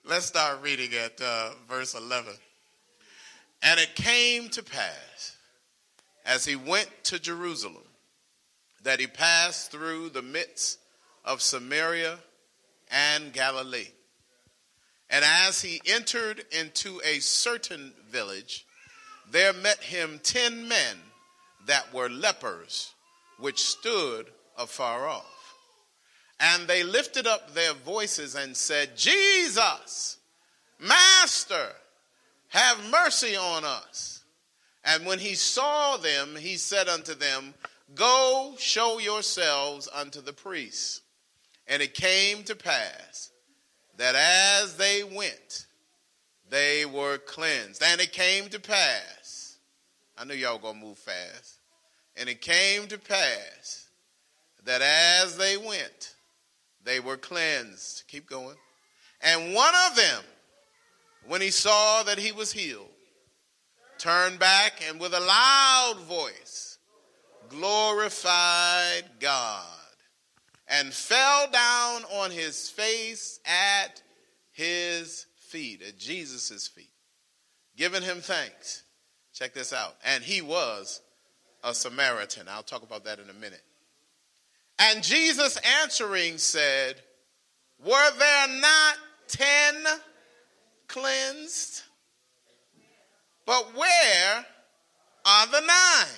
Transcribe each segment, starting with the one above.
Let's start reading at verse 11. And it came to pass, as he went to Jerusalem, that he passed through the midst of Samaria and Galilee. And as he entered into a certain village, there met him 10 men that were lepers, which stood afar off. And they lifted up their voices and said, Jesus, Master, have mercy on us. And when he saw them, he said unto them, Go show yourselves unto the priests. And it came to pass that as they went, they were cleansed. And it came to pass, I knew y'all were going to move fast. And it came to pass that as they went, they were cleansed. Keep going. And one of them, when he saw that he was healed, turned back and with a loud voice glorified God and fell down on his face at his feet, at Jesus' feet, giving him thanks. Check this out. And he was a Samaritan. I'll talk about that in a minute. And Jesus answering said, Were there not 10 cleansed? But where are the 9?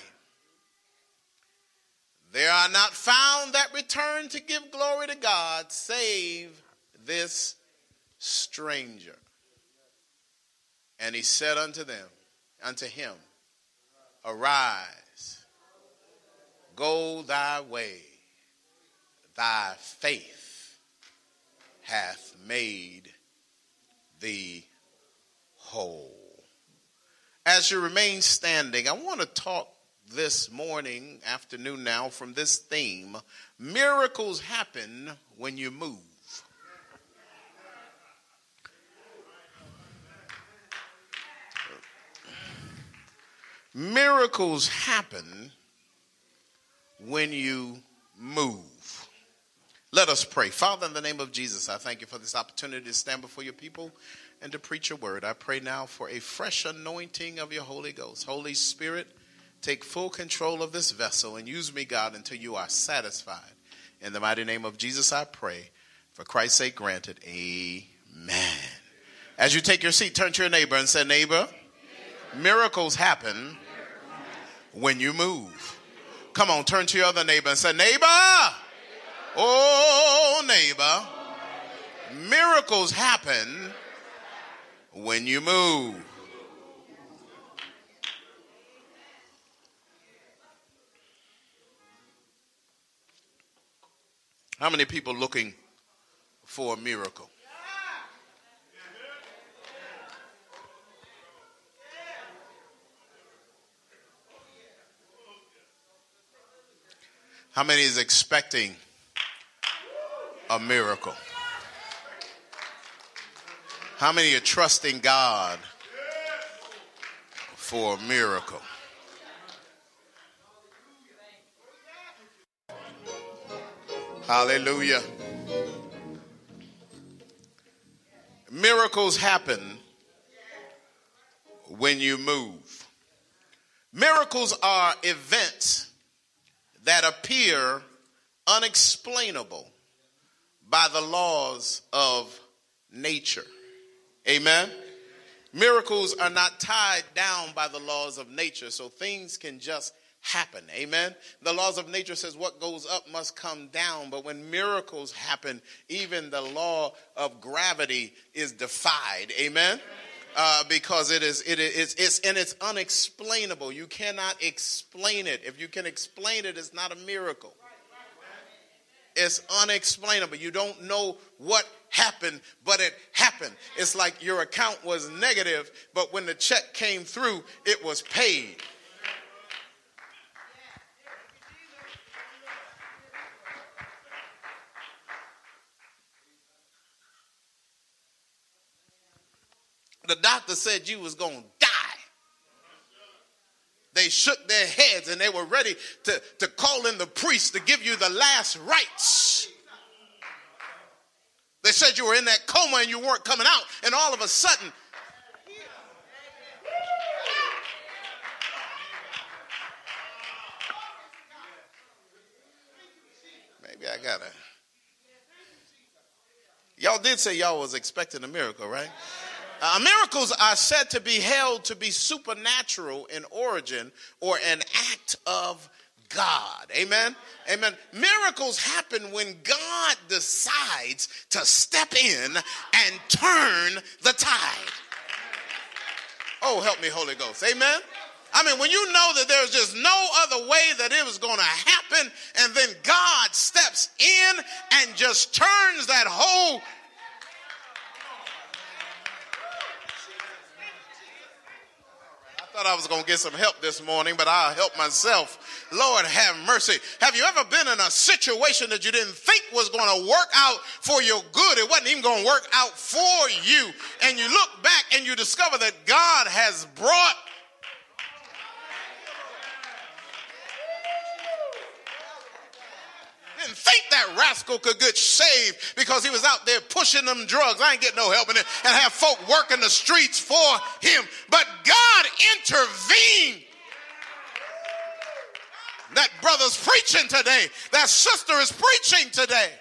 There are not found that return to give glory to God, save this stranger. And he said unto him, Arise, go thy way. Thy faith hath made thee whole. As you remain standing, I want to talk this morning, afternoon now, from this theme: miracles happen when you move. Miracles happen when you move. Let us pray. Father, in the name of Jesus, I thank you for this opportunity to stand before your people and to preach your word. I pray now for a fresh anointing of your Holy Ghost. Holy Spirit, take full control of this vessel and use me, God, until you are satisfied. In the mighty name of Jesus, I pray. For Christ's sake, granted. Amen. As you take your seat, turn to your neighbor and say, Neighbor, miracles happen when you move. Come on, turn to your other neighbor and say, Neighbor, oh, neighbor, miracles happen when you move. How many people looking for a miracle? How many is expecting a miracle? How many are trusting God for a miracle? Hallelujah. Miracles happen when you move. Miracles are events that appear unexplainable by the laws of nature. Amen. Miracles are not tied down by the laws of nature, so things can just happen. Amen. The laws of nature says what goes up must come down, but when miracles happen, even the law of gravity is defied. Amen. Because it's unexplainable. You cannot explain it. If you can explain it, it's not a miracle. It's unexplainable. You don't know what happened, but it happened. It's like your account was negative, but when the check came through, it was paid. The doctor said you was going to die. They shook their heads and they were ready to call in the priest to give you the last rites. They said you were in that coma and you weren't coming out, and all of a sudden, maybe I gotta. Y'all did say y'all was expecting a miracle, right? Miracles are said to be held to be supernatural in origin or an act of God. Amen? Amen. Miracles happen when God decides to step in and turn the tide. Oh, help me, Holy Ghost. Amen? I mean, when you know that there's just no other way that it was going to happen, and then God steps in and just turns that whole. I thought I was going to get some help this morning, but I'll help myself. Lord, have mercy. Have you ever been in a situation that you didn't think was going to work out for your good? It wasn't even going to work out for you. And you look back and you discover that God has brought. Didn't think that rascal could get saved because he was out there pushing them drugs. I ain't getting no help in it. And have folk working the streets for him. But God intervened. That brother's preaching today. That sister is preaching today.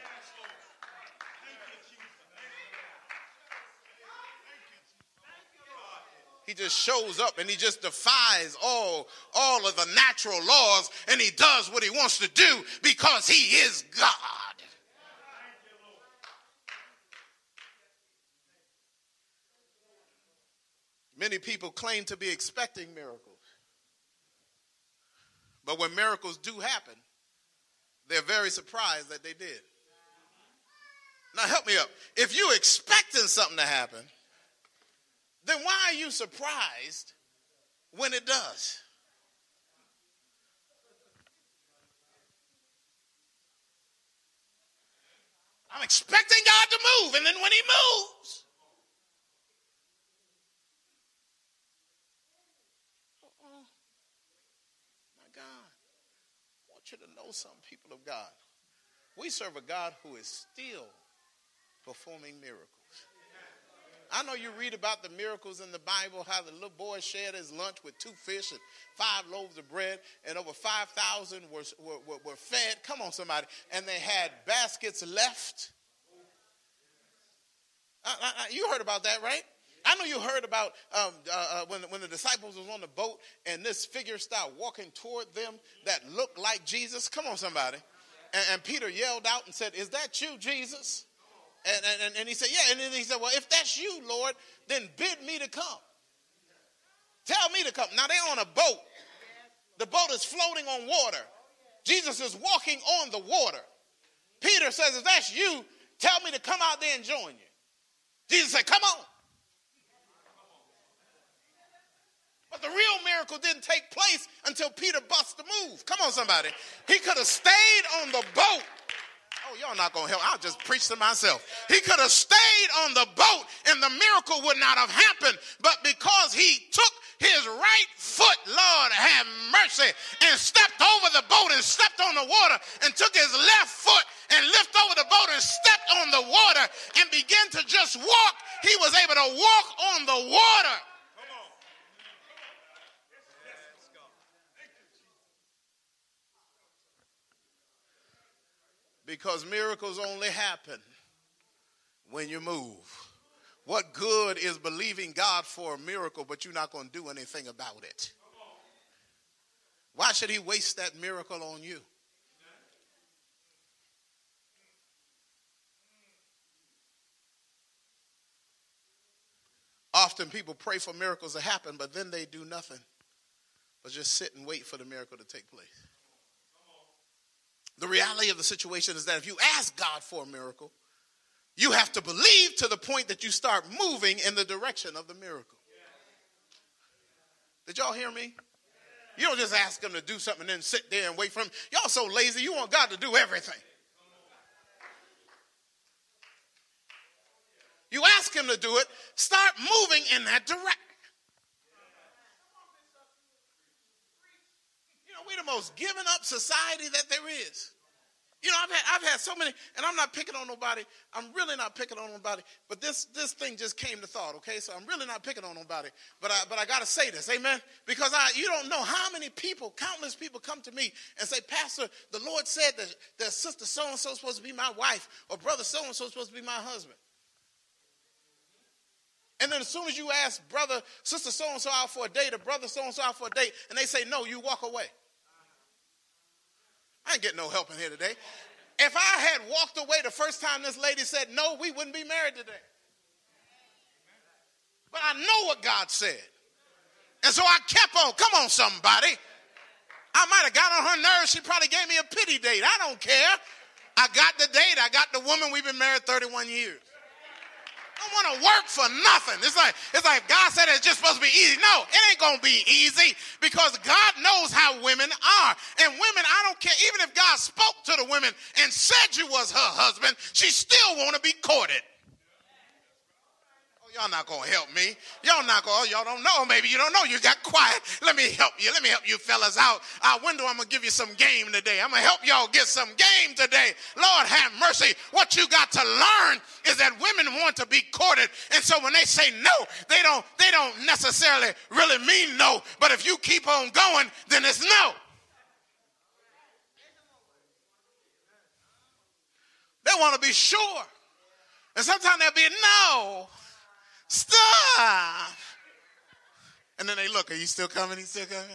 He just shows up and he just defies all of the natural laws, and he does what he wants to do because he is God. Many people claim to be expecting miracles. But when miracles do happen, they're very surprised that they did. Now help me up. If you're expecting something to happen, then why are you surprised when it does? I'm expecting God to move, and then when he moves, my God, I want you to know something, people of God. We serve a God who is still performing miracles. I know you read about the miracles in the Bible, how the little boy shared his lunch with 2 fish and 5 loaves of bread, and over 5,000 were fed. Come on, somebody. And they had baskets left. You heard about that, right? I know you heard about when the disciples was on the boat and this figure started walking toward them that looked like Jesus. Come on, somebody. And Peter yelled out and said, "Is that you, Jesus?" And he said, yeah. And then he said, well, if that's you, Lord, then bid me to come. Tell me to come. Now they're on a boat. The boat is floating on water. Jesus is walking on the water. Peter says, if that's you, tell me to come out there and join you. Jesus said, come on. But the real miracle didn't take place until Peter bust the move. Come on, somebody. He could have stayed on the boat. Oh, y'all not going to help. I'll just preach to myself. He could have stayed on the boat and the miracle would not have happened. But because he took his right foot, Lord have mercy, and stepped over the boat and stepped on the water and took his left foot and lifted over the boat and stepped on the water and began to just walk, he was able to walk on the water. Because miracles only happen when you move. What good is believing God for a miracle, but you're not going to do anything about it? Why should he waste that miracle on you? Often people pray for miracles to happen, but then they do nothing but just sit and wait for the miracle to take place. The reality of the situation is that if you ask God for a miracle, you have to believe to the point that you start moving in the direction of the miracle. Did y'all hear me? You don't just ask him to do something and then sit there and wait for him. Y'all so lazy, you want God to do everything. You ask him to do it, start moving in that direction. You know, we're the most given up society that there is. You know, I've had so many, and I'm not picking on nobody. I'm really not picking on nobody. But this thing just came to thought, okay? So I'm really not picking on nobody. But I got to say this, amen? Because you don't know how many people, countless people come to me and say, Pastor, the Lord said that sister so-and-so is supposed to be my wife, or brother so-and-so is supposed to be my husband. And then as soon as you ask brother, sister so-and-so out for a date, or brother so-and-so out for a date, and they say no, you walk away. I ain't getting no help in here today. If I had walked away the first time this lady said no, we wouldn't be married today. But I know what God said. And so I kept on. Come on, somebody. I might have got on her nerves. She probably gave me a pity date. I don't care. I got the date. I got the woman. We've been married 31 years. I don't want to work for nothing. It's like God said it's just supposed to be easy. No, it ain't going to be easy because God knows how women are. And women, I don't care. Even if God spoke to the women and said you was her husband, she still want to be courted. Y'all not going to help me. Y'all don't know. Maybe you don't know. You got quiet. Let me help you. Let me help you fellas out. When do I'm going to give you some game today? I'm going to help y'all get some game today. Lord have mercy. What you got to learn is that women want to be courted. And so when they say no, they don't necessarily really mean no. But if you keep on going, then it's no. They want to be sure. And sometimes they'll be no. Stop. And then they look, are you still coming? He's still coming?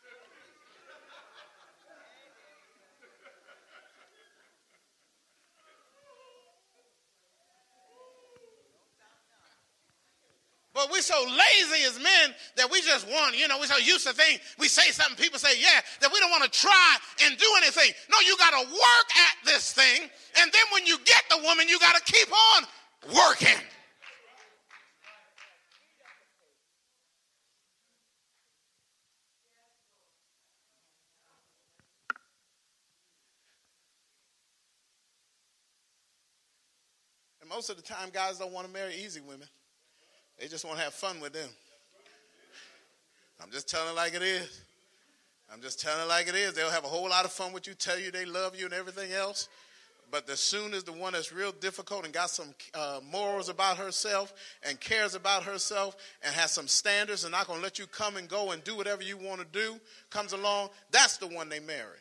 But we're so lazy as men that we just want, we're so used to things. We say something, people say, yeah, that we don't want to try and do anything. No, you got to work at this thing. And then when you get the woman, you got to keep on working. And most of the time, guys don't want to marry easy women. They just want to have fun with them. I'm just telling it like it is. They'll have a whole lot of fun with you, tell you they love you and everything else. But as soon as the one that's real difficult and got some morals about herself and cares about herself and has some standards and not going to let you come and go and do whatever you want to do comes along, that's the one they marry.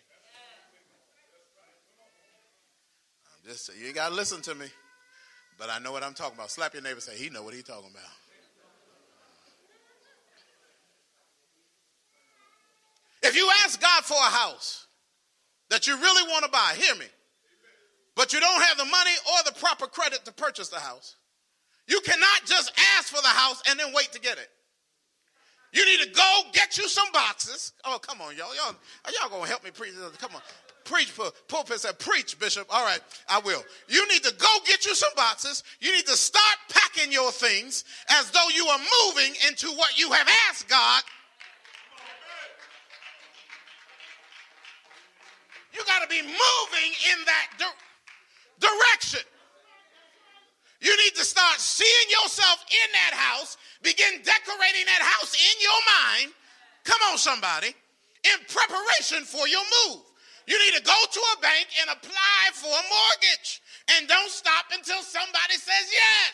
You got to listen to me. But I know what I'm talking about. Slap your neighbor and say, he know what he's talking about. If you ask God for a house that you really want to buy, hear me, but you don't have the money or the proper credit to purchase the house, you cannot just ask for the house and then wait to get it. You need to go get you some boxes. Oh, come on, y'all. Y'all going to help me preach? Come on. Preach, pulpit said, preach, Bishop. All right, I will. You need to go get you some boxes. You need to start packing your things as though you are moving into what you have asked God. You got to be moving in that direction. You need to start seeing yourself in that house, begin decorating that house in your mind. Come on, somebody, in preparation for your move. You need to go to a bank and apply for a mortgage. And don't stop until somebody says yes.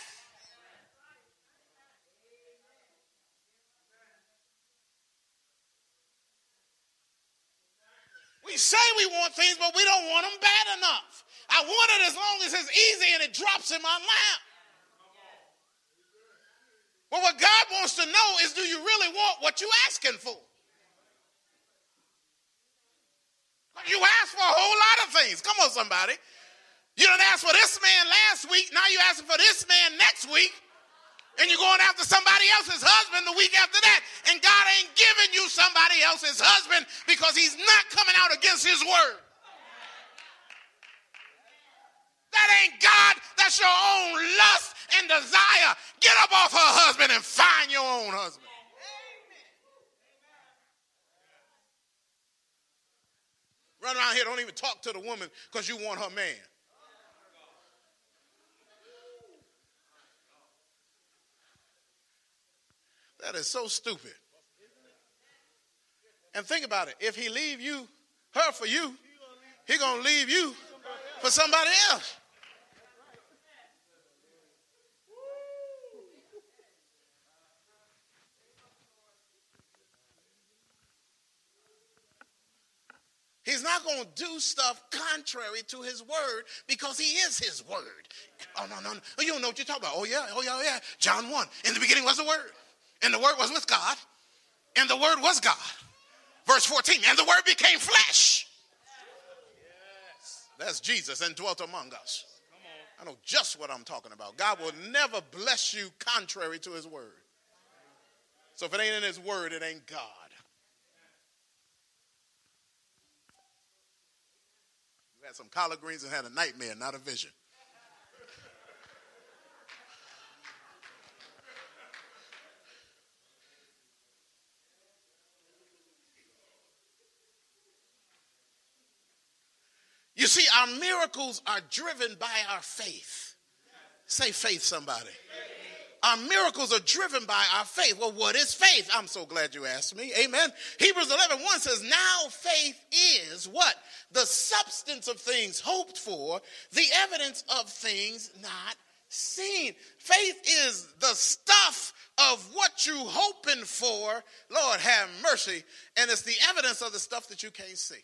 We say we want things, but we don't want them bad enough. I want it as long as it's easy and it drops in my lap. But what God wants to know is, do you really want what you're asking for? You asked for a whole lot of things. Come on, somebody. You done asked for this man last week. Now you're asking for this man next week. And you're going after somebody else's husband the week after that. And God ain't giving you somebody else's husband because he's not coming out against his word. That ain't God. That's your own lust and desire. Get up off her husband and find your own husband. Run around here, don't even talk to the woman because you want her man. That is so stupid. And think about it. If he leave her for you, he going to leave you for somebody else. He's not going to do stuff contrary to his word because he is his word. Oh, no. You don't know what you're talking about. Oh, yeah. John 1. In the beginning was the word. And the word was with God. And the word was God. Verse 14. And the word became flesh. Yes. That's Jesus and dwelt among us. I know just what I'm talking about. God will never bless you contrary to his word. So if it ain't in his word, it ain't God. You had some collard greens and had a nightmare, not a vision. You see, our miracles are driven by our faith. Say faith, somebody. Our miracles are driven by our faith. Well, what is faith? I'm so glad you asked me. Amen. Hebrews 11:1 says, now faith is what? The substance of things hoped for, the evidence of things not seen. Faith is the stuff of what you hoping for. Lord, have mercy. And it's the evidence of the stuff that you can't see.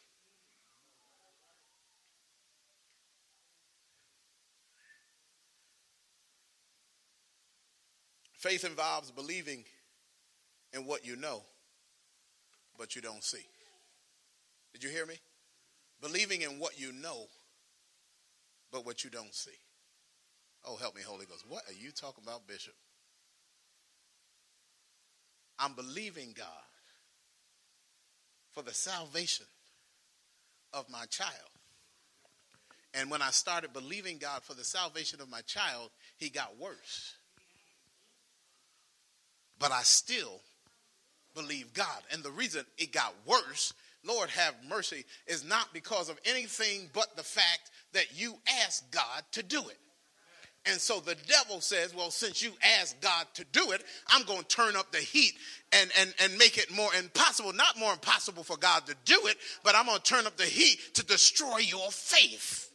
Faith involves believing in what you know, but you don't see. Did you hear me? Believing in what you know, but what you don't see. Oh, help me, Holy Ghost. What are you talking about, Bishop? I'm believing God for the salvation of my child. And when I started believing God for the salvation of my child, he got worse. But I still believe God. And the reason it got worse, Lord have mercy, is not because of anything but the fact that you asked God to do it. And so the devil says, well, since you asked God to do it, I'm going to turn up the heat and make it more impossible. Not more impossible for God to do it, but I'm going to turn up the heat to destroy your faith.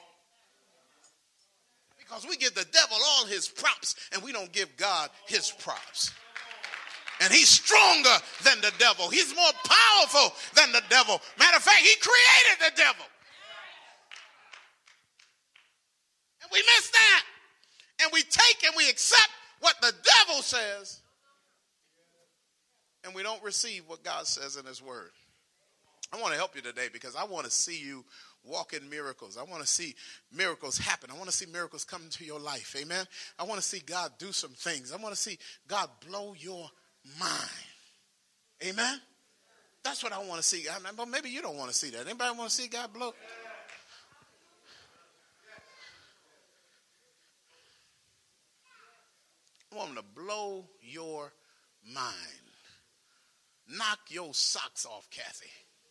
Because we give the devil all his props and we don't give God his props. And he's stronger than the devil. He's more powerful than the devil. Matter of fact, he created the devil. And we miss that. And we take and we accept what the devil says. And we don't receive what God says in his word. I want to help you today because I want to see you walk in miracles. I want to see miracles happen. I want to see miracles come into your life. Amen. I want to see God do some things. I want to see God blow your mind. Amen. That's what I want to see. But maybe you don't want to see that. Anybody want to see God blow? I want him to blow your mind. Knock your socks off, Kathy.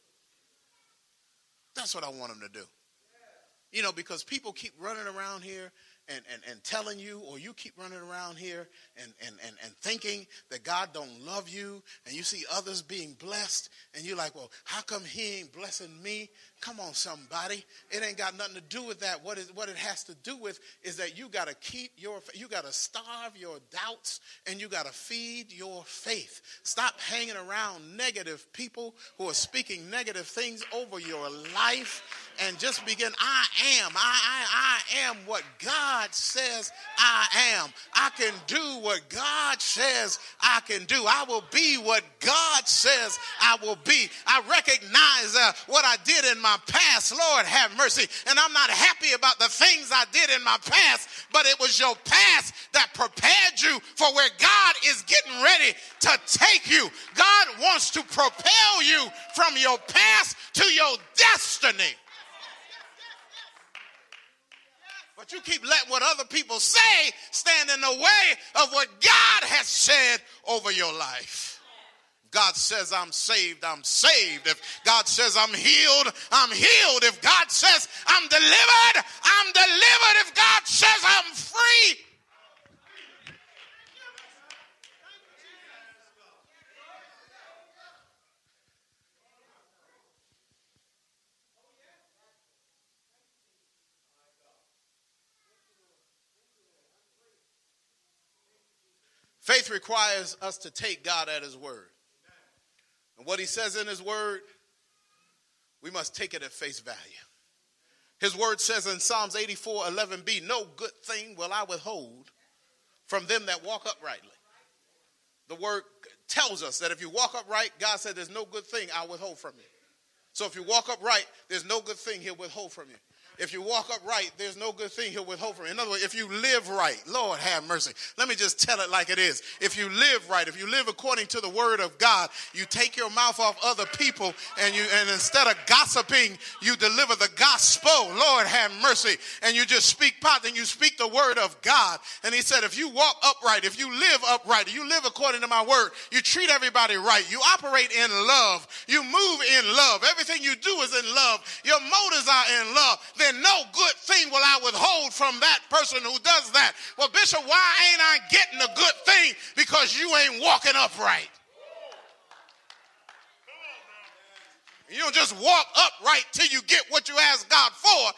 That's what I want him to do. You know, because people keep running around here and telling you, or you keep running around here and thinking that God don't love you, and you see others being blessed, and you're like, well, how come he ain't blessing me? Come on, somebody. It ain't got nothing to do with that. What it has to do with is that you got to you got to starve your doubts, and you got to feed your faith. Stop hanging around negative people who are speaking negative things over your life, and just begin, I am what God says I am. I can do what God says I can do. I will be what God says I will be. I recognize what I did in my past. Lord, have mercy. And I'm not happy about the things I did in my past, but it was your past that prepared you for where God is getting ready to take you. God wants to propel you from your past to your destiny. But you keep letting what other people say stand in the way of what God has said over your life. If God says I'm saved, I'm saved. If God says I'm healed, I'm healed. If God says I'm delivered, I'm delivered. If God says I'm free. Faith requires us to take God at his word. And what he says in his word, we must take it at face value. His word says in Psalms 84:11b, no good thing will I withhold from them that walk uprightly. The word tells us that if you walk upright, God said there's no good thing I'll withhold from you. So if you walk upright, there's no good thing he'll withhold from you. If you walk upright, there's no good thing he'll withhold from you. In other words, if you live right, Lord have mercy. Let me just tell it like it is. If you live right, if you live according to the word of God, you take your mouth off other people and instead of gossiping, you deliver the gospel. Lord have mercy. And you just speak pot and you speak the word of God. And he said, if you walk upright, if you live upright, you live according to my word, you treat everybody right, you operate in love, you move in love, everything you do is in love, your motives are in love, then no good thing will I withhold from that person who does that. Well, Bishop, why ain't I getting a good thing? Because you ain't walking upright. You don't just walk upright till you get what you ask God for.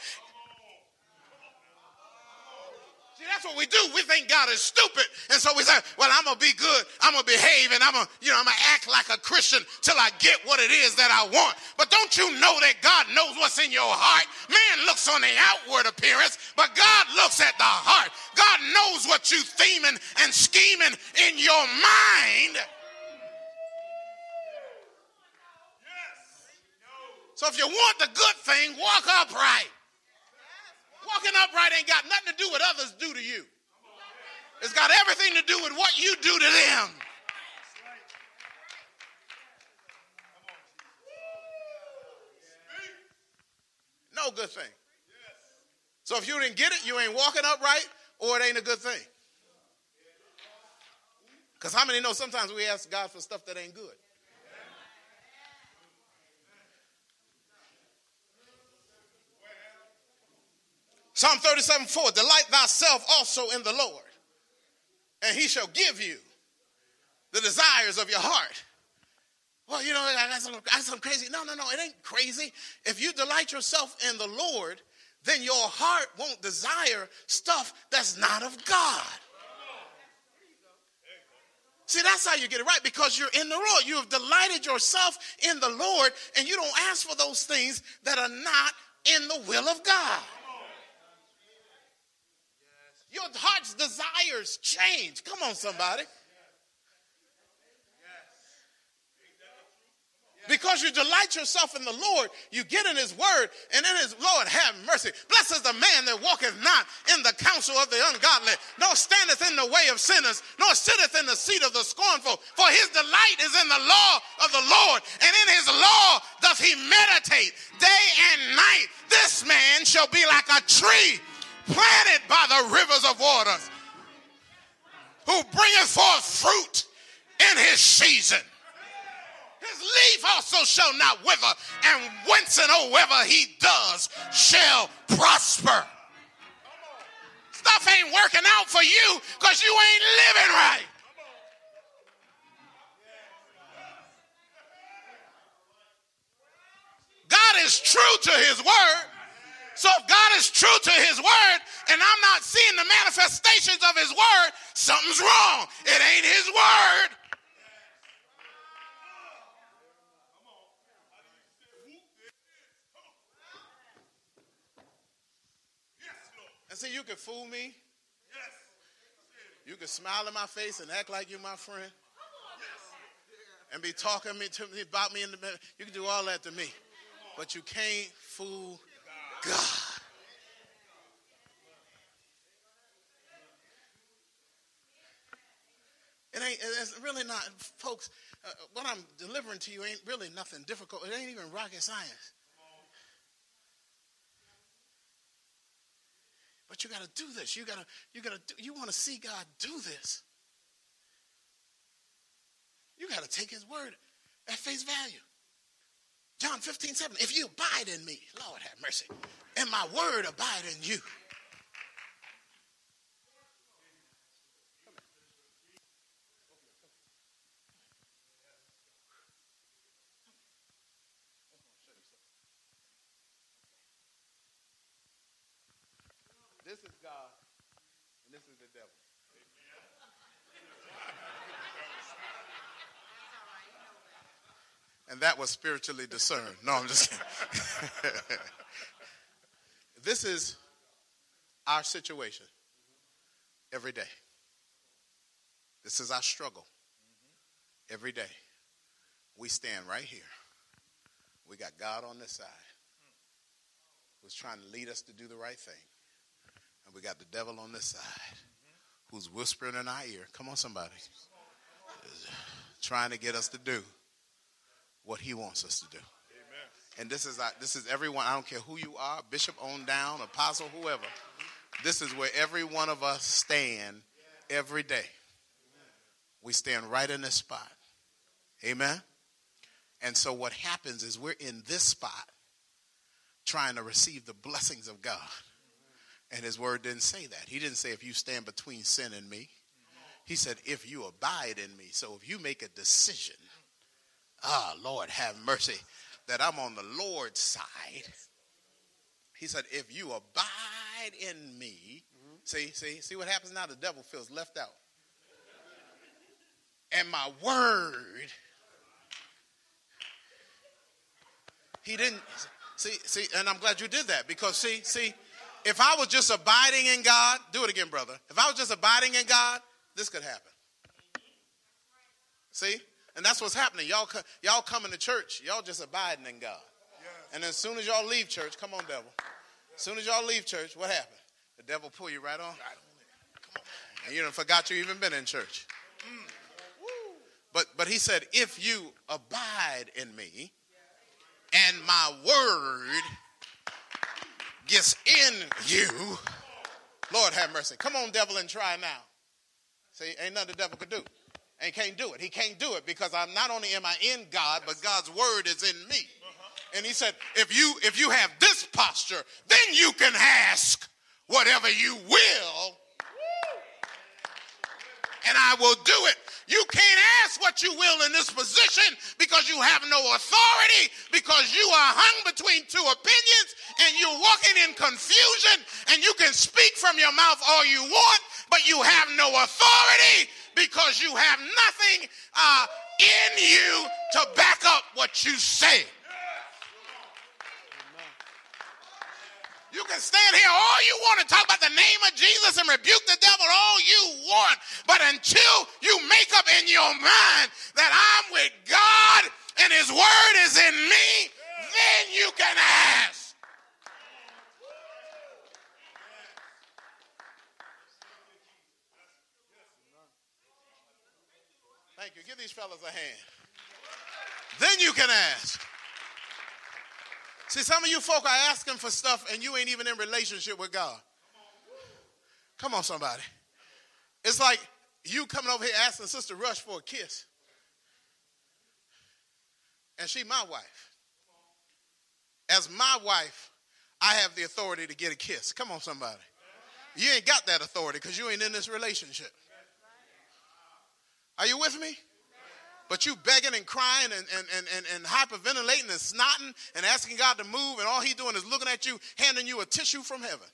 See, that's what we do. We think God is stupid. And so we say, well, I'm going to be good. I'm going to behave and I'm going to act like a Christian till I get what it is that I want. But don't you know that God knows what's in your heart? Man looks on the outward appearance, but God looks at the heart. God knows what you theming and scheming in your mind. So if you want the good thing, walk upright. Walking upright ain't got nothing to do with others do to you. It's got everything to do with what you do to them. No good thing. So if you didn't get it, you ain't walking upright, or it ain't a good thing. Because how many know sometimes we ask God for stuff that ain't good? Psalm 37:4, delight thyself also in the Lord, and he shall give you the desires of your heart. Well, I got some crazy. No, it ain't crazy. If you delight yourself in the Lord, then your heart won't desire stuff that's not of God. See, that's how you get it right, because you're in the Lord. You have delighted yourself in the Lord, and you don't ask for those things that are not in the will of God. Your heart's desires change. Come on, somebody. Because you delight yourself in the Lord, you get in his word, and in his Lord have mercy. Blessed is the man that walketh not in the counsel of the ungodly, nor standeth in the way of sinners, nor sitteth in the seat of the scornful. For his delight is in the law of the Lord, and in his law doth he meditate day and night. This man shall be like a tree planted by the rivers of waters, who bringeth forth fruit in his season. His leaf also shall not wither, and whensoever he does shall prosper. Stuff ain't working out for you because you ain't living right. God is true to his word. So if God is true to his word and I'm not seeing the manifestations of his word, something's wrong. It ain't his word. And see, you can fool me. You can smile in my face and act like you're my friend. And be talking to me about me in the middle. You can do all that to me. But you can't fool God. It's really not, folks, what I'm delivering to you ain't really nothing difficult. It ain't even rocket science. But you got to do this. You want to see God do this. You got to take his word at face value. John 15:7. If you abide in me, Lord have mercy, and my word abide in you. This is God, and this is the devil. that was spiritually discerned. No, I'm just kidding. This is our situation every day. This is our struggle every day. We stand right here. We got God on this side who's trying to lead us to do the right thing. And we got the devil on this side who's whispering in our ear. Come on, somebody. Trying to get us to do what he wants us to do. Amen. And this is everyone. I don't care who you are, bishop on down, apostle, whoever. This is where every one of us stand every day. We stand right in this spot. Amen. And so what happens is we're in this spot trying to receive the blessings of God. And his word didn't say that. He didn't say if you stand between sin and me. He said if you abide in me. So if you make a decision, Lord have mercy, that I'm on the Lord's side. He said if you abide in me. See what happens now? The devil feels left out. And my word, he didn't see, and I'm glad you did that because see, if I was just abiding in God, do it again, brother. If I was just abiding in God, this could happen. See, and that's what's happening. Y'all coming to church, y'all just abiding in God, and as soon as y'all leave church, come on, devil. As soon as y'all leave church, what happened? The devil pull you right on. Come on, and you done forgot you even been in church. But he said, if you abide in me and my word gets in you, Lord have mercy. Come on, devil, and try now. See, ain't nothing the devil could do. And he can't do it. He can't do it because not only am I in God, but God's word is in me. And he said, if you have this posture, then you can ask whatever you will, and I will do it. You can't ask what you will in this position because you have no authority, because you are hung between two opinions and you're walking in confusion, and you can speak from your mouth all you want, but you have no authority because you have nothing in you to back up what you say. You can stand here all you want and talk about the name of Jesus and rebuke the devil all you want. But until you make up in your mind that I'm with God and his word is in me, then you can ask. Thank you. Give these fellas a hand. Then you can ask. See, some of you folk are asking for stuff and you ain't even in relationship with God. Come on, somebody. It's like you coming over here asking Sister Rush for a kiss. And she my wife. As my wife, I have the authority to get a kiss. Come on, somebody. You ain't got that authority because you ain't in this relationship. Are you with me? But you begging and crying and hyperventilating and snotting and asking God to move, and all he's doing is looking at you, handing you a tissue from heaven.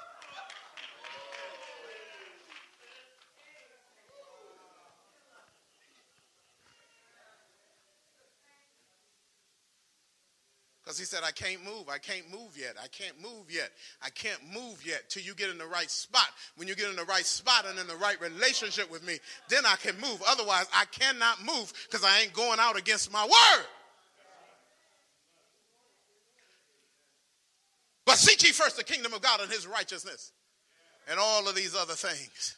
Because he said, I can't move yet. I can't move yet till you get in the right spot. When you get in the right spot and in the right relationship with me, then I can move. Otherwise, I cannot move because I ain't going out against my word. But seek ye first the kingdom of God and his righteousness, and all of these other things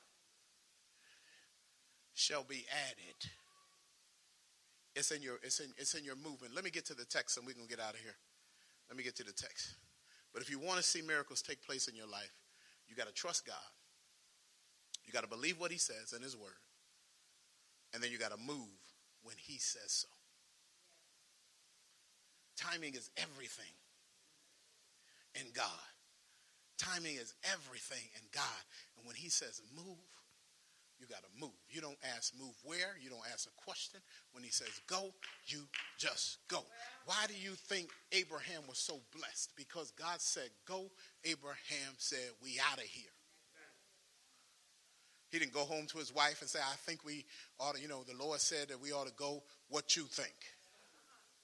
shall be added. It's in your movement. Let me get to the text and we're going to get out of here. Let me get to the text. But if you want to see miracles take place in your life, you got to trust God. You got to believe what he says in his word. And then you got to move when he says so. Timing is everything in God. Timing is everything in God. And when he says move, you got to move. You don't ask move where. You don't ask a question. When he says go, you just go. Why do you think Abraham was so blessed? Because God said go. Abraham said we out of here. He didn't go home to his wife and say, I think we ought to, the Lord said that we ought to go. What you think?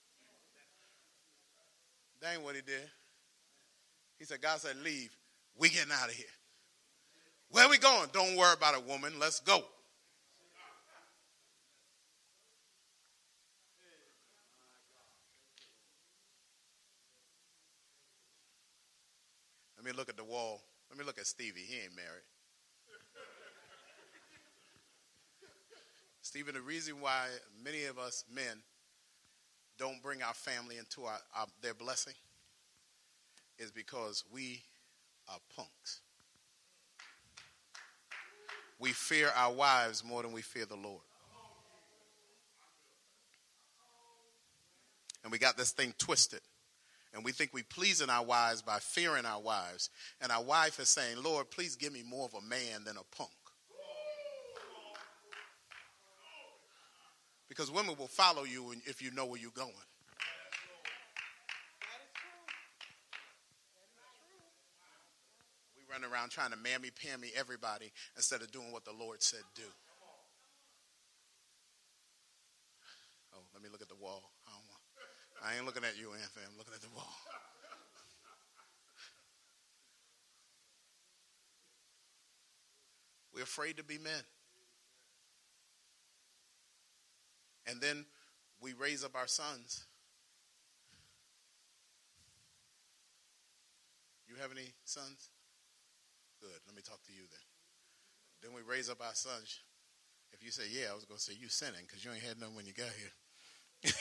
That ain't what he did. He said, God said, leave. We getting out of here. Where we going? Don't worry about it, woman. Let's go. Let me look at the wall. Let me look at Stevie. He ain't married. Stephen, the reason why many of us men don't bring our family into their blessing is because we are punks. We fear our wives more than we fear the Lord. And we got this thing twisted. And we think we pleasing our wives by fearing our wives. And our wife is saying, Lord, please give me more of a man than a punk. Because women will follow you if you know where you're going. We run around trying to mammy-pammy everybody instead of doing what the Lord said do. Oh, let me look at the wall. I ain't looking at you, Anthony. I'm looking at the wall. We're afraid to be men. And then we raise up our sons. You have any sons? Good. Let me talk to you then. Then we raise up our sons. If you say, yeah, I was going to say you sinning because you ain't had none when you got here.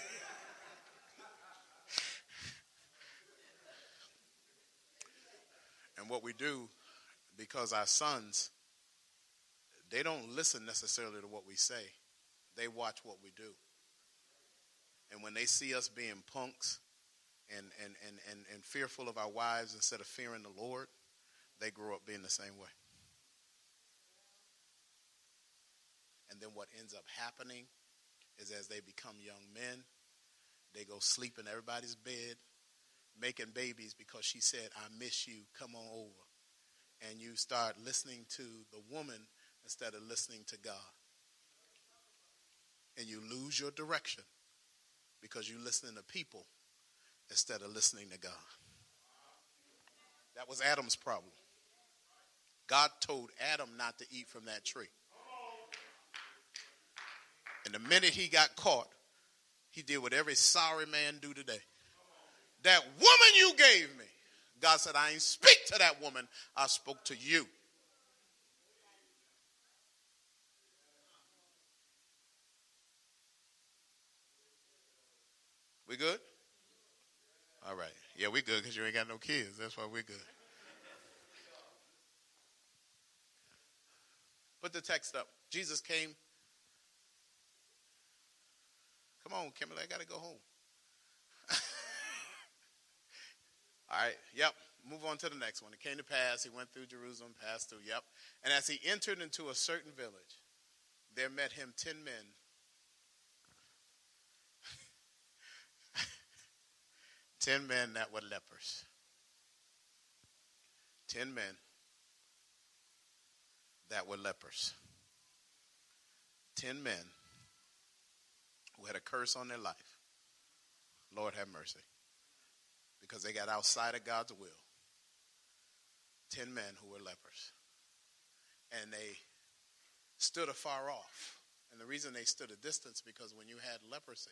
And what we do, because our sons, they don't listen necessarily to what we say. They watch what we do. And when they see us being punks and fearful of our wives instead of fearing the Lord, they grow up being the same way. And then what ends up happening is as they become young men, they go sleep in everybody's bed, making babies because she said, I miss you, come on over. And you start listening to the woman instead of listening to God. And you lose your direction because you're listening to people instead of listening to God. That was Adam's problem. God told Adam not to eat from that tree. And the minute he got caught, he did what every sorry man do today. That woman you gave me. God said, I ain't speak to that woman. I spoke to you. We good? All right. Yeah, we good because you ain't got no kids. That's why we're good. Put the text up. Jesus came. Come on, Kimberly, I got to go home. All right. Yep. Move on to the next one. It came to pass. He went through Jerusalem, passed through. Yep. And as he entered into a certain village, there met him 10 men. 10 men that were lepers. 10 men that were lepers. 10 men who had a curse on their life. Lord have mercy. Because they got outside of God's will. 10 men who were lepers. And they stood afar off. And the reason they stood a distance because when you had leprosy,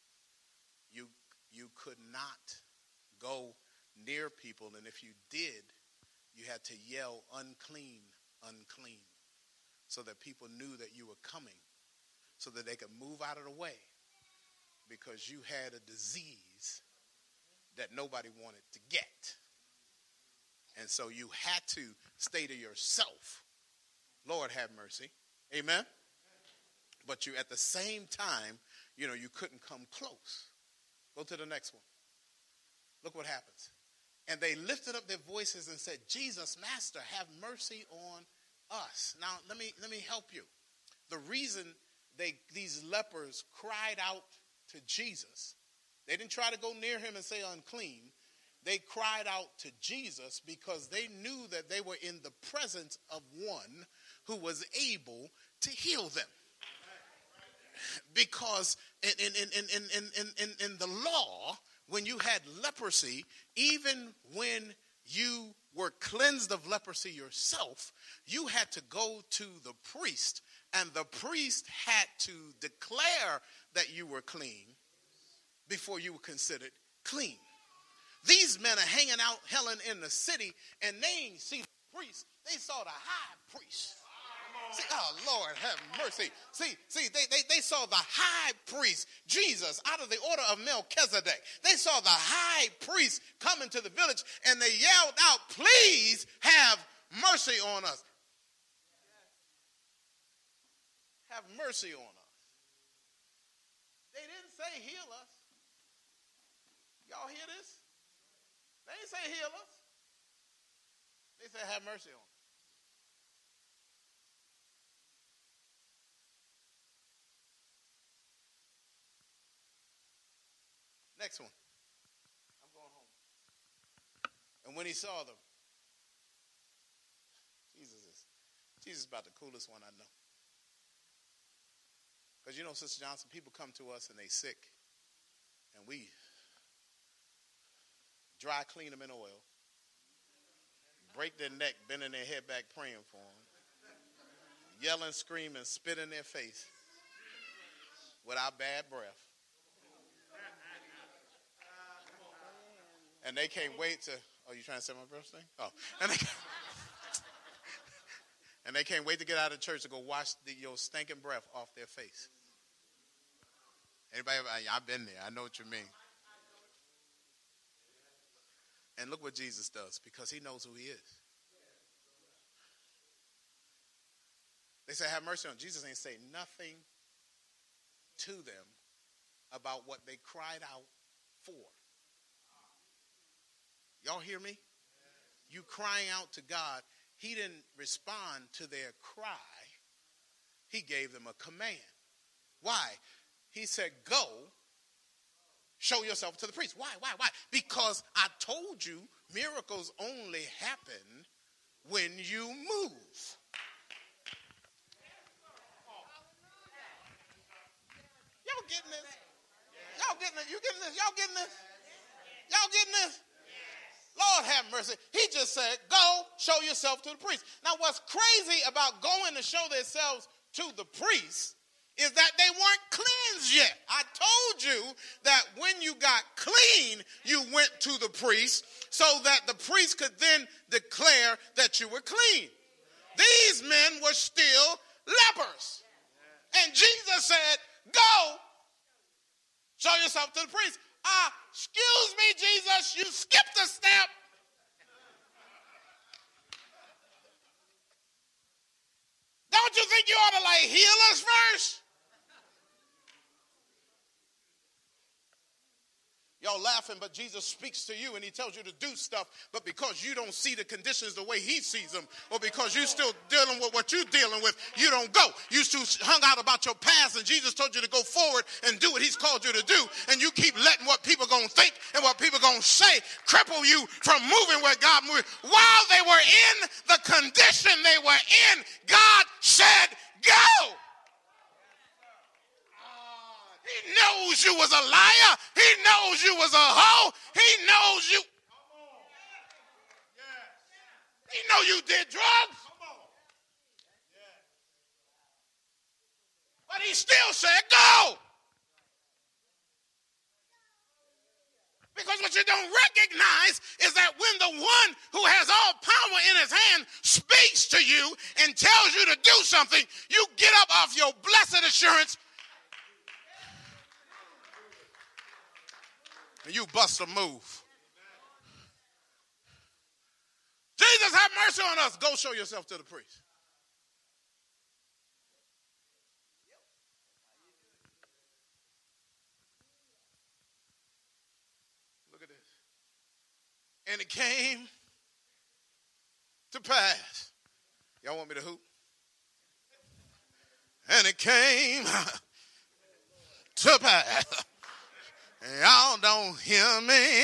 you could not go near people. And if you did, you had to yell, unclean, unclean. So that people knew that you were coming. So that they could move out of the way. Because you had a disease that nobody wanted to get. And so you had to stay to yourself. Lord have mercy. Amen. But you at the same time, you couldn't come close. Go to the next one. Look what happens. And they lifted up their voices and said, Jesus, Master, have mercy on us. Now, let me help you. The reason these lepers cried out to Jesus, they didn't try to go near him and say unclean. They cried out to Jesus because they knew that they were in the presence of one who was able to heal them. Because in the law, when you had leprosy, even when you were cleansed of leprosy yourself, you had to go to the priest, and the priest had to declare that you were clean before you were considered clean. These men are hanging out, Helen, in the city, and they ain't see the priest. They saw the high priest. See, oh, Lord, have mercy. See, they saw the high priest, Jesus, out of the order of Melchizedek. They saw the high priest come into the village, and they yelled out, please have mercy on us. Have mercy on us. They didn't say heal us. Y'all hear this? They didn't say heal us. They said have mercy on us. Next one. I'm going home. And when he saw them, Jesus is about the coolest one I know. Because you know, Sister Johnson, people come to us and they sick, and we dry clean them in oil, break their neck, bending their head back praying for them, yelling, screaming, spit in their face with our bad breath. And they can't wait to, oh, you trying to say my birthday? Oh. And they can't wait to get out of church to go wash your stinking breath off their face. Anybody, I've been there. I know what you mean. And look what Jesus does, because he knows who he is. They say, have mercy on. Jesus ain't say nothing to them about what they cried out for. Y'all hear me? You crying out to God. He didn't respond to their cry. He gave them a command. Why? He said, go, show yourself to the priest. Why? Because I told you miracles only happen when you move. Y'all getting this? Y'all getting this? You getting this? Y'all getting this? Y'all getting this? Lord have mercy. He just said, go show yourself to the priest. Now, what's crazy about going to show themselves to the priest is that they weren't cleansed yet. I told you that when you got clean, you went to the priest so that the priest could then declare that you were clean. These men were still lepers. And Jesus said, go show yourself to the priest. Excuse me, Jesus, you skipped a step. Don't you think you ought to heal us first? Y'all laughing, but Jesus speaks to you and he tells you to do stuff, but because you don't see the conditions the way he sees them, or because you're still dealing with what you're dealing with, you don't go. You still hung out about your past, and Jesus told you to go forward and do what he's called you to do, and you keep letting what people going to think and what people going to say cripple you from moving where God moved. While they were in the condition they were in, God said, go. He knows you was a liar. He knows you was a hoe. He knows you. He know you did drugs. But he still said go. Because what you don't recognize is that when the one who has all power in his hand speaks to you and tells you to do something, you get up off your blessed assurance and you bust a move. Jesus, have mercy on us. Go show yourself to the priest. Look at this. And it came to pass. Y'all want me to hoop? And it came to pass. Y'all don't hear me.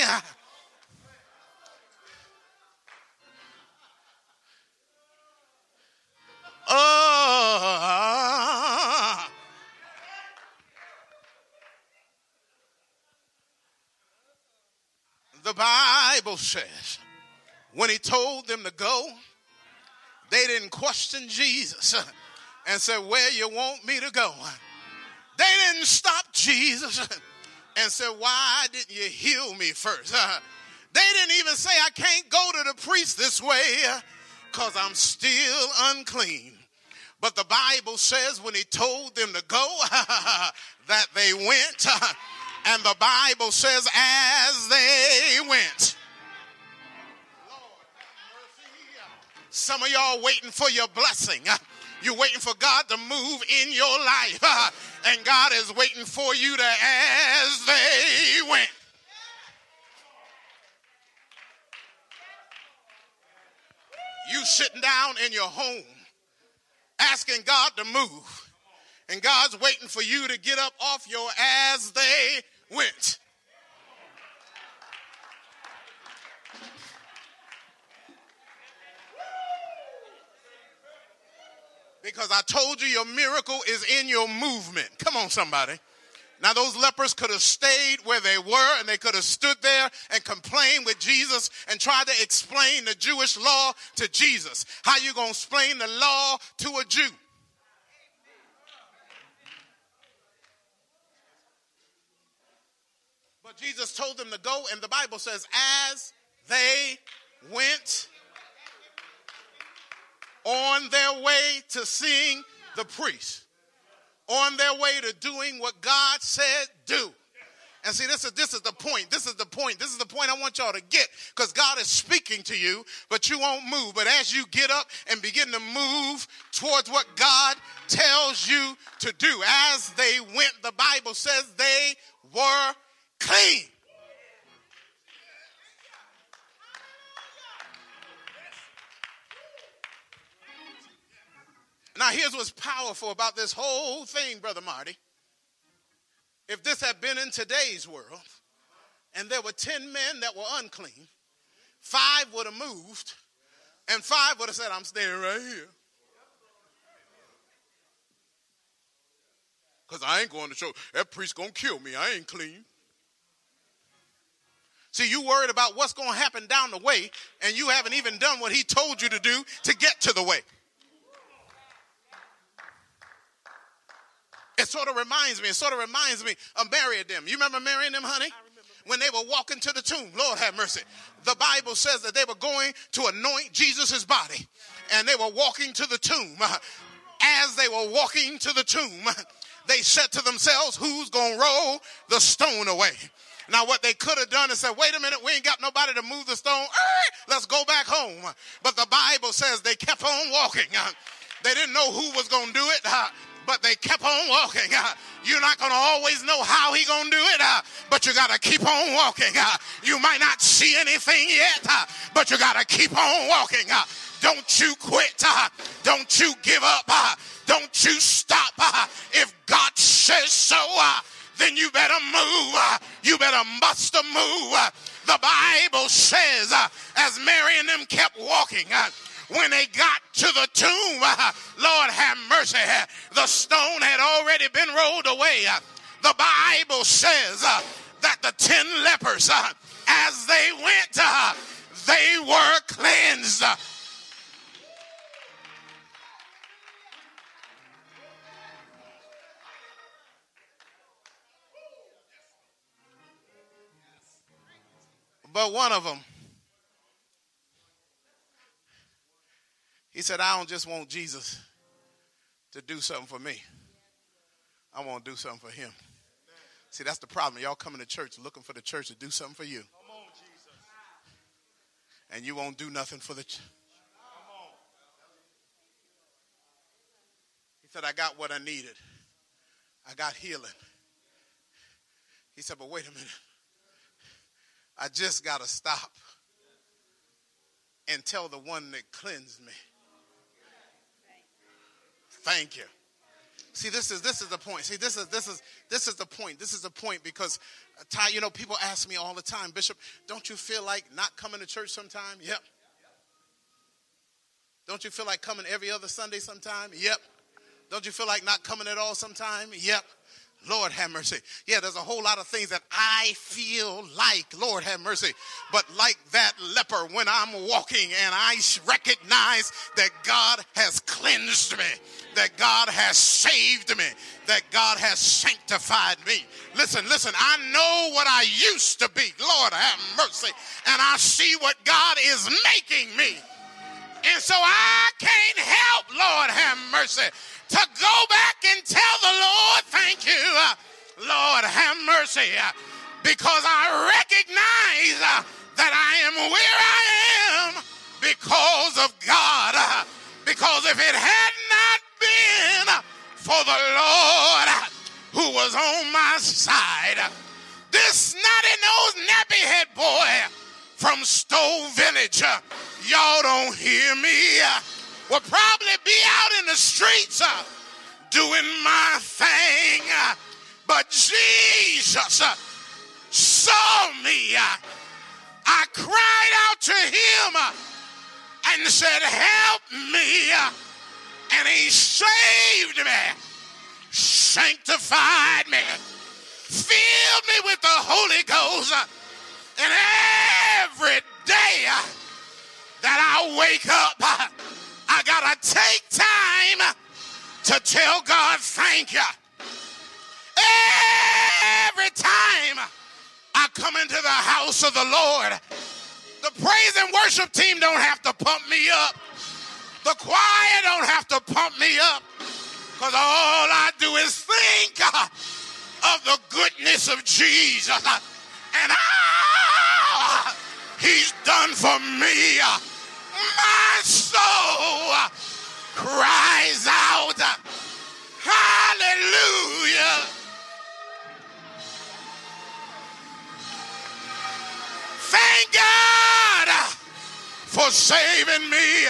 Bible says, when he told them to go, they didn't question Jesus and said, where you want me to go? They didn't stop Jesus and said, why didn't you heal me first? They didn't even say, I can't go to the priest this way because I'm still unclean. But the Bible says when he told them to go, that they went. And the Bible says as they went. Some of y'all waiting for your blessing. You're waiting for God to move in your life. And God is waiting for you to as they went. You sitting down in your home asking God to move. And God's waiting for you to get up off your as they went. Because I told you your miracle is in your movement. Come on, somebody. Now, those lepers could have stayed where they were, and they could have stood there and complained with Jesus and tried to explain the Jewish law to Jesus. How you going to explain the law to a Jew? But Jesus told them to go, and the Bible says, as they went on their way to seeing the priest, on their way to doing what God said do. And see, this is the point. This is the point I want y'all to get, because God is speaking to you, but you won't move. But as you get up and begin to move towards what God tells you to do, as they went, the Bible says they were clean. Now, here's what's powerful about this whole thing, Brother Marty. If this had been in today's world, and there were 10 men that were unclean, 5 would have moved, and 5 would have said, I'm staying right here. Because I ain't going to church. That priest going to kill me. I ain't clean. See, you worried about what's going to happen down the way, and you haven't even done what he told you to do to get to the way. It sort of reminds me of Mary and them. You remember Mary and them, honey? When they were walking to the tomb. Lord have mercy. The Bible says that they were going to anoint Jesus' body. And they were walking to the tomb. As they were walking to the tomb, they said to themselves, who's going to roll the stone away? Now, what they could have done is said, wait a minute, we ain't got nobody to move the stone. Let's go back home. But the Bible says they kept on walking. They didn't know who was going to do it. But they kept on walking. You're not going to always know how he going to do it, but you got to keep on walking. You might not see anything yet, but you got to keep on walking. Don't you quit. Don't you give up. Don't you stop. If God says so, then you better move. You better muster move. The Bible says, as Mary and them kept walking, when they got to the tomb, Lord have mercy, the stone had already been rolled away. The Bible says that the 10 lepers, as they went, they were cleansed. But one of them, he said, I don't just want Jesus to do something for me. I want to do something for him. See, that's the problem. Y'all coming to church looking for the church to do something for you. And you won't do nothing for the church. He said, I got what I needed. I got healing. He said, but wait a minute. I just got to stop and tell the one that cleansed me. Thank you. See, this is the point. See, this is the point. This is the point because, you know, people ask me all the time, Bishop, don't you feel like not coming to church sometime? Yep. Don't you feel like coming every other Sunday sometime? Yep. Don't you feel like not coming at all sometime? Yep. Lord have mercy. Yeah, there's a whole lot of things that I feel like, Lord have mercy. But like that leper, when I'm walking and I recognize that God has cleansed me, that God has saved me, that God has sanctified me. Listen, I know what I used to be, Lord have mercy, and I see what God is making me. And so I can't help, Lord have mercy, to go back and tell the Lord, thank you, Lord have mercy, because I recognize that I am where I am because of God. Because if it had not been for the Lord who was on my side, this snotty-nosed nappy-head boy from Stowe Village, y'all don't hear me, will probably be out in the streets doing my thing. But Jesus saw me. I cried out to him and said, help me. And he saved me, sanctified me, filled me with the Holy Ghost. And every day that I wake up, I gotta take time to tell God thank you. Every time I come into the house of the Lord, the praise and worship team don't have to pump me up. The choir don't have to pump me up, because all I do is think of the goodness of Jesus and all he's done for me. My soul cries out, hallelujah. Thank God for saving me.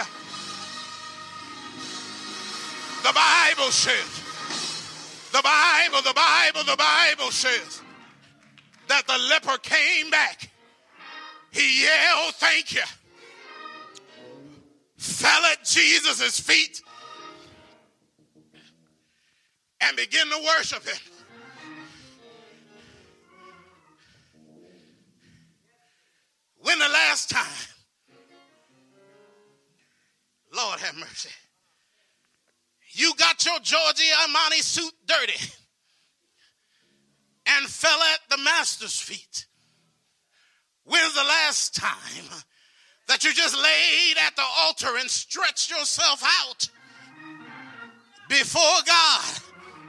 The Bible says, the Bible says that the leper came back. He yelled, thank you, fell at Jesus' feet and began to worship him. When the last time, Lord have mercy, you got your Giorgio Armani suit dirty and fell at the master's feet? When's the last time that you just laid at the altar and stretched yourself out before God?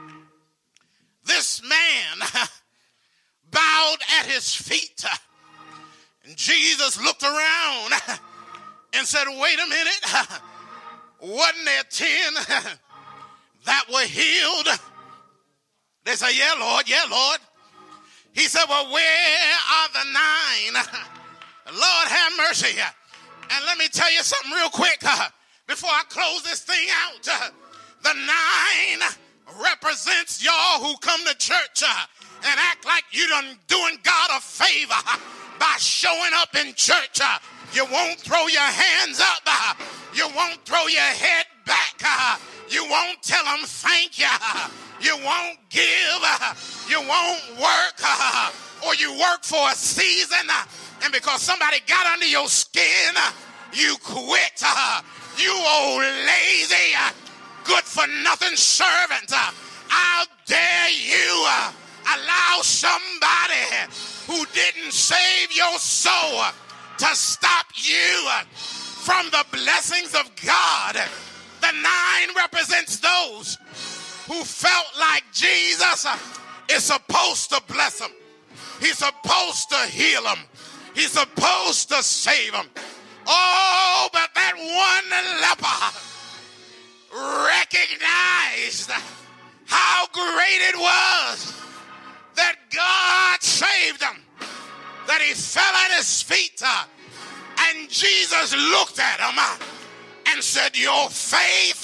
This man bowed at his feet, and Jesus looked around and said, wait a minute, wasn't there 10 that were healed? They say, yeah, Lord. He said, well, where are the 9? Lord have mercy. And let me tell you something real quick before I close this thing out. The 9 represents y'all who come to church and act like you done doing God a favor by showing up in church. You won't throw your hands up. You won't throw your head back. You won't tell them thank you. You won't give. You won't work. Or you work for a season, and because somebody got under your skin, you quit. You old lazy, good for nothing servant. How dare you allow somebody who didn't save your soul to stop you from the blessings of God? The 9 represents those who felt like Jesus is supposed to bless them. He's supposed to heal them. He's supposed to save them. Oh, but that one leper recognized how great it was that God saved him, that he fell at his feet, and Jesus looked at him and said, your faith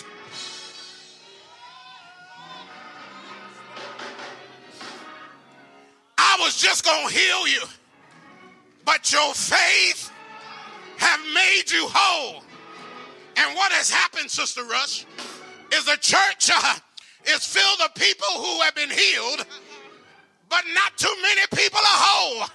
I was just going to heal you, but your faith have made you whole. And what has happened, Sister Rush, is the church is filled of people who have been healed, but not too many people are whole.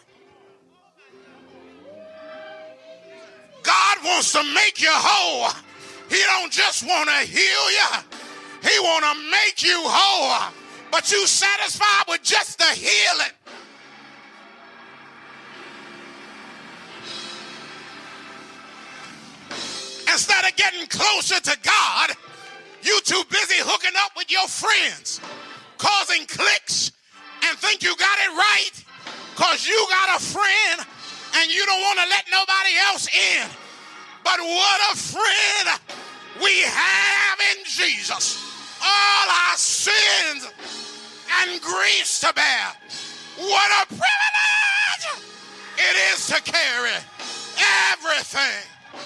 God wants to make you whole. He don't just want to heal you. He want to make you whole. But you satisfied with just the healing. Instead of getting closer to God, you too busy hooking up with your friends, causing cliques, and think you got it right because you got a friend and you don't want to let nobody else in. But what a friend we have in Jesus. All our sins and griefs to bear. What a privilege it is to carry everything.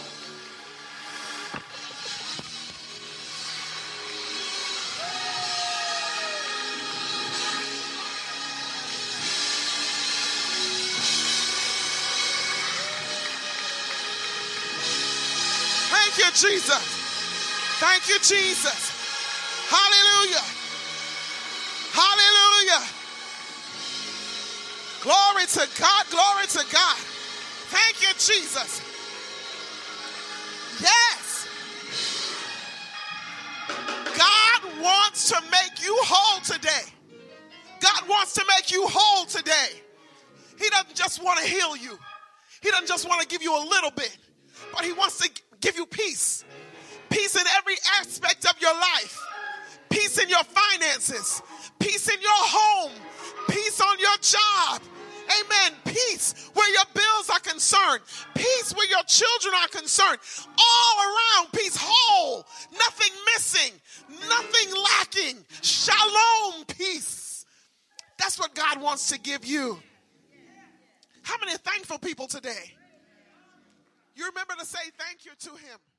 Thank you, Jesus. Thank you, Jesus. Hallelujah. Hallelujah. Glory to God. Glory to God. Thank you, Jesus. Yes. God wants to make you whole today. God wants to make you whole today. He doesn't just want to heal you. He doesn't just want to give you a little bit, but he wants to give you peace. Peace in every aspect of your life. Peace in your finances. Peace in your home. Peace on your job. Amen. Peace where your bills are concerned. Peace where your children are concerned. All around peace, whole. Nothing missing. Nothing lacking. Shalom peace. That's what God wants to give you. How many thankful people today? You remember to say thank you to him.